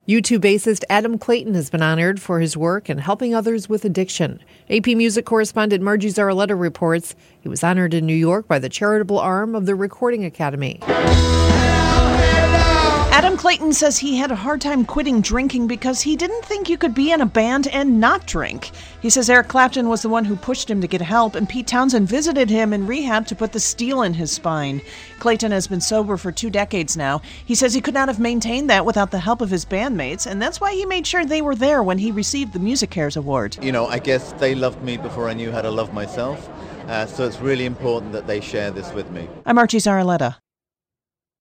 U2 bassist Adam Clayton has been honored for his work in helping others with addiction. AP Music correspondent Margie Zaraletta reports he was honored in New York by the charitable arm of the Recording Academy. Adam Clayton says he had a hard time quitting drinking because he didn't think you could be in a band and not drink. He says Eric Clapton was the one who pushed him to get help, and Pete Townsend visited him in rehab to put the steel in his spine. Clayton has been sober for 2 decades now. He says he could not have maintained that without the help of his bandmates, and that's why he made sure they were there when he received the MusiCares Award. I guess they loved me before I knew how to love myself, so it's really important that they share this with me. I'm Archie Zaraletta.